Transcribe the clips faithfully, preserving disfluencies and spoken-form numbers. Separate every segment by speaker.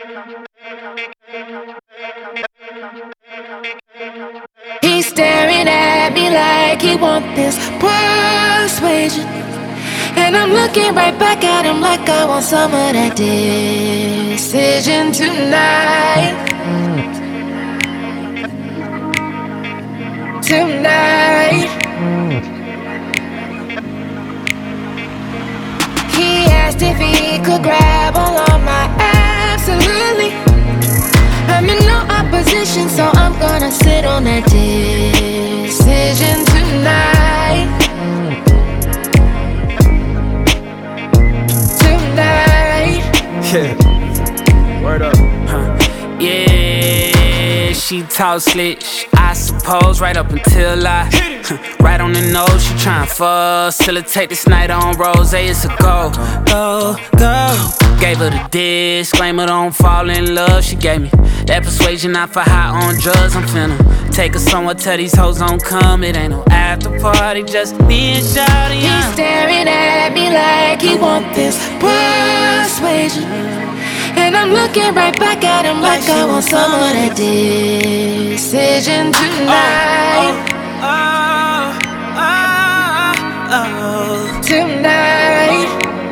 Speaker 1: He's staring at me like he want this persuasion, and I'm looking right back at him like I want some of that decision tonight. Tonight. He asked if he could grab all of my absolutely. I'm in no opposition, so I'm gonna sit on that decision tonight. Tonight.
Speaker 2: Yeah. Word up. Huh. Yeah, she talk slick, I suppose, right up until I right on the nose, she tryna facilitate this night on rose. It's a go, go, go. Gave her the disclaimer, don't fall in love. She gave me that persuasion, not for high on drugs. I'm finna take her somewhere, tell these hoes don't come. It ain't no after party, just me and Shawty.
Speaker 1: He's staring at me like he want this persuasion, and I'm looking right back at him like I want some of that decision tonight.
Speaker 2: Oh, oh, oh, oh, oh.
Speaker 1: Tonight.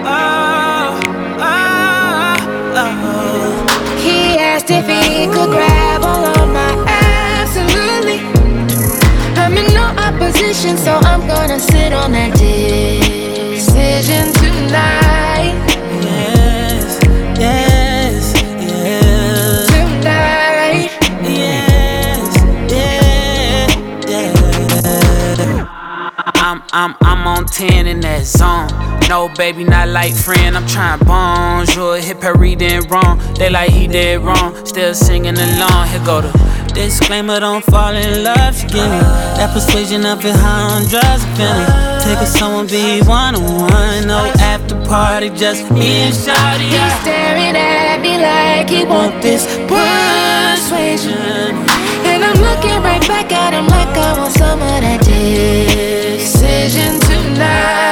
Speaker 1: He asked if he could grab all of my absolutely. I'm in no opposition, so I'm gonna sit on that decision tonight.
Speaker 2: Yes, yes, yes.
Speaker 1: Tonight.
Speaker 2: Yes, yeah, yeah. I'm, I'm, I'm on ten in that zone. No, baby, not like friend. I'm trying bonjour, hit Perry then wrong. They like he did wrong, still singing along. Here go the disclaimer, don't fall in love. She give me that persuasion up in high on drugs. Finna take her somewhere, be one on one. No after party, just me and Shawty.
Speaker 1: He's staring at me like he want this persuasion, and I'm looking right back at him like I want some of that decision tonight.